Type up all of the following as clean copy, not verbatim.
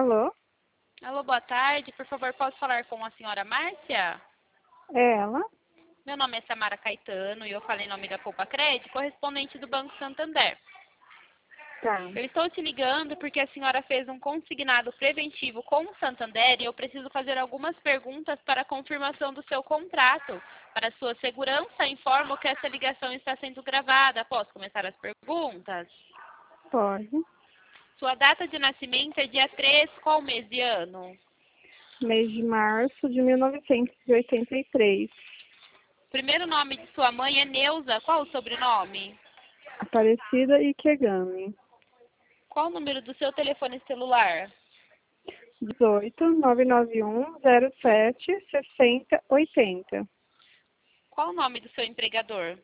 Alô? Alô, boa tarde. Por favor, posso falar com a senhora Márcia? É ela? Meu nome é Samara Caetano e eu falo em nome da Poupa Crédito, correspondente do Banco Santander. Tá. Eu estou te ligando porque a senhora fez um consignado preventivo com o Santander e eu preciso fazer algumas perguntas para a confirmação do seu contrato. Para sua segurança, informo que essa ligação está sendo gravada. Posso começar as perguntas? Pode. Sua data de nascimento é dia 3, qual mês e ano? Mês de março de 1983. Primeiro nome de sua mãe é Neuza. Qual o sobrenome? Aparecida e Kegami. Qual o número do seu telefone celular? 18 991 07 60 80. Qual o nome do seu empregador?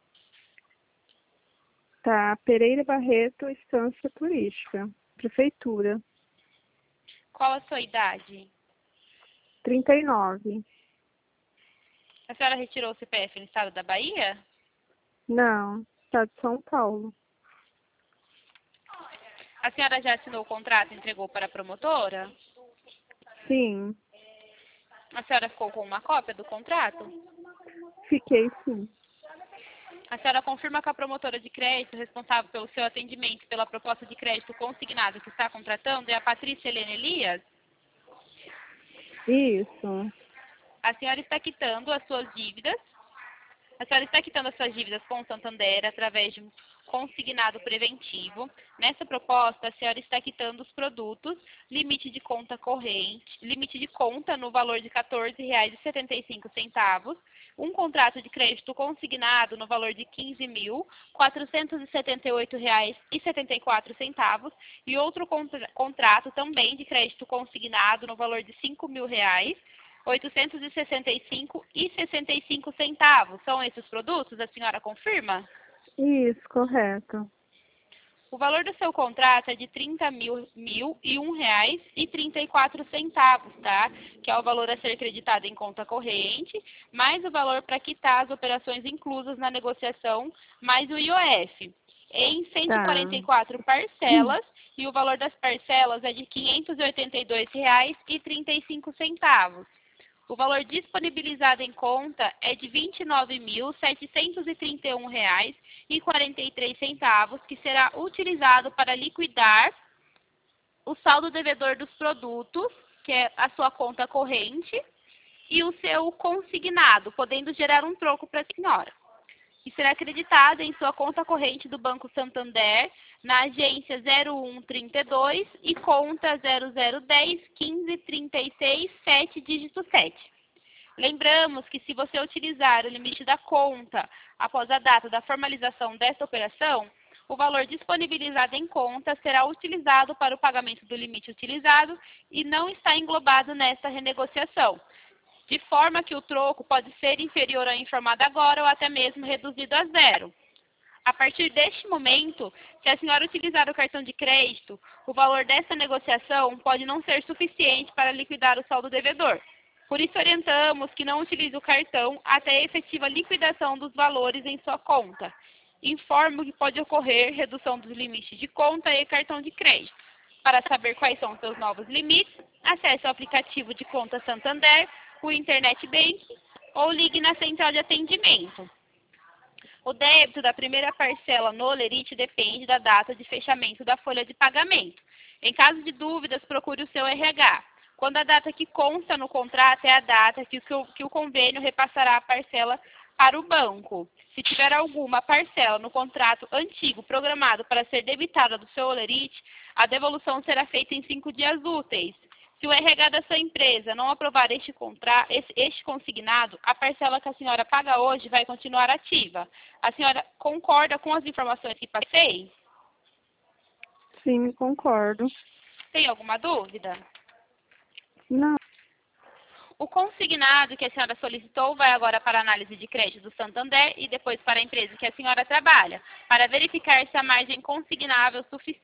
Tá. Pereira Barreto, Estância Turística. Prefeitura. Qual a sua idade? 39. A senhora retirou o CPF no estado da Bahia? Não. Estado de São Paulo. A senhora já assinou o contrato e entregou para a promotora? Sim. A senhora ficou com uma cópia do contrato? Fiquei sim. A senhora confirma que a promotora de crédito responsável pelo seu atendimento pela proposta de crédito consignado que está contratando é a Patrícia Helena Elias? Isso. A senhora está quitando as suas dívidas? A senhora está quitando as suas dívidas com o Santander através de um consignado preventivo. Nessa proposta, a senhora está quitando os produtos, limite de conta corrente, limite de conta no valor de R$ 14,75, um contrato de crédito consignado no valor de R$ 15.478,74 e outro contrato também de crédito consignado no valor de R$ 5.000. 865,65. São esses produtos? A senhora confirma? Isso, correto. O valor do seu contrato é de R$ 30.001,34, tá? Que é o valor a ser creditado em conta corrente, mais o valor para quitar as operações inclusas na negociação, mais o IOF. Em 144 parcelas, e o valor das parcelas é de R$ 582,35. O valor disponibilizado em conta é de R$ 29.731,43, que será utilizado para liquidar o saldo devedor dos produtos, que é a sua conta corrente, e o seu consignado, podendo gerar um troco para a senhora. E será acreditado em sua conta corrente do Banco Santander, na agência 0132 e conta 0010 15 36 7 dígito 7. Lembramos que se você utilizar o limite da conta após a data da formalização desta operação, o valor disponibilizado em conta será utilizado para o pagamento do limite utilizado e não está englobado nesta renegociação, de forma que o troco pode ser inferior ao informado agora ou até mesmo reduzido a zero. A partir deste momento, se a senhora utilizar o cartão de crédito, o valor dessa negociação pode não ser suficiente para liquidar o saldo devedor. Por isso, orientamos que não utilize o cartão até a efetiva liquidação dos valores em sua conta. Informo que pode ocorrer redução dos limites de conta e cartão de crédito. Para saber quais são os seus novos limites, acesse o aplicativo de conta Santander, o Internet Banking ou ligue na central de atendimento. O débito da primeira parcela no Olerite depende da data de fechamento da folha de pagamento. Em caso de dúvidas, procure o seu RH. Quando a data que consta no contrato é a data que o convênio repassará a parcela para o banco. Se tiver alguma parcela no contrato antigo programado para ser debitada do seu Olerite, a devolução será feita em 5 dias úteis. Se o RH da sua empresa não aprovar este consignado, a parcela que a senhora paga hoje vai continuar ativa. A senhora concorda com as informações que passei? Sim, concordo. Tem alguma dúvida? Não. O consignado que a senhora solicitou vai agora para a análise de crédito do Santander e depois para a empresa que a senhora trabalha, para verificar se a margem consignável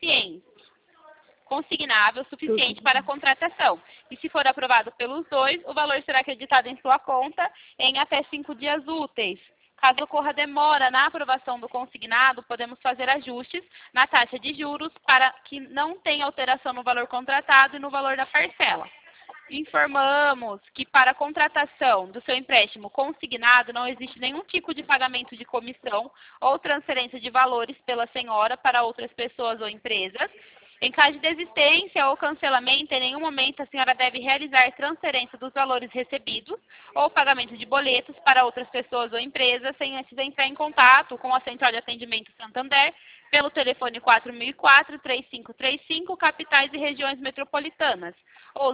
suficiente para a contratação. E se for aprovado pelos dois, o valor será acreditado em sua conta em até 5 dias úteis. Caso ocorra demora na aprovação do consignado, podemos fazer ajustes na taxa de juros para que não tenha alteração no valor contratado e no valor da parcela. Informamos que para a contratação do seu empréstimo consignado não existe nenhum tipo de pagamento de comissão ou transferência de valores pela senhora para outras pessoas ou empresas. Em caso de desistência ou cancelamento, em nenhum momento a senhora deve realizar transferência dos valores recebidos ou pagamento de boletos para outras pessoas ou empresas sem antes entrar em contato com a Central de Atendimento Santander pelo telefone 4004-3535, capitais e regiões metropolitanas, ou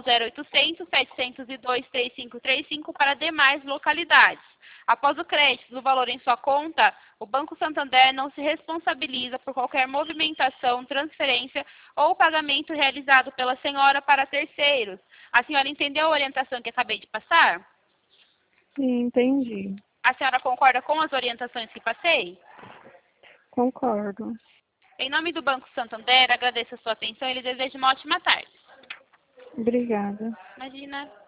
0800-702-3535 para demais localidades. Após o crédito do valor em sua conta, o Banco Santander não se responsabiliza por qualquer movimentação, transferência ou pagamento realizado pela senhora para terceiros. A senhora entendeu a orientação que acabei de passar? Sim, entendi. A senhora concorda com as orientações que passei? Concordo. Em nome do Banco Santander, agradeço a sua atenção e lhe desejo uma ótima tarde. Obrigada. Imagina.